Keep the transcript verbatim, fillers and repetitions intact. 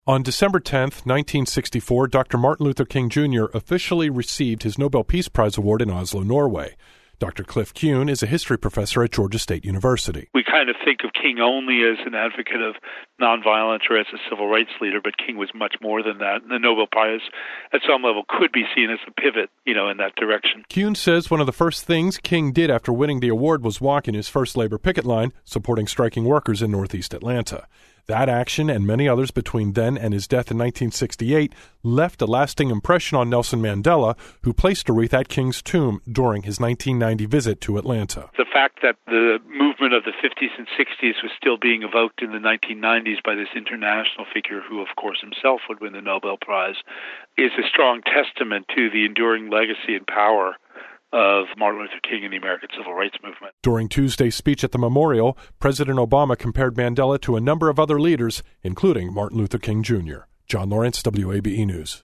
On December tenth, nineteen sixty-four, Doctor Martin Luther King Junior officially received his Nobel Peace Prize Award in Oslo, Norway. Doctor Cliff Kuhn is a history professor at Georgia State University. We kind of think of King only as an advocate of nonviolence or as a civil rights leader, but King was much more than that. The Nobel Prize, at some level, could be seen as a pivot, you know, in that direction. Kuhn says one of the first things King did after winning the award was walk in his first labor picket line, supporting striking workers in Northeast Atlanta. That action and many others between then and his death in nineteen sixty-eight left a lasting impression on Nelson Mandela, who placed a wreath at King's tomb during his nineteen ninety visit to Atlanta. The fact that the movement of the fifties and sixties was still being evoked in the nineteen nineties by this international figure, who of course himself would win the Nobel Prize, is a strong testament to the enduring legacy and power of Martin Luther King and the American Civil Rights Movement. During Tuesday's speech at the memorial, President Obama compared Mandela to a number of other leaders, including Martin Luther King Junior John Lawrence, W A B E News.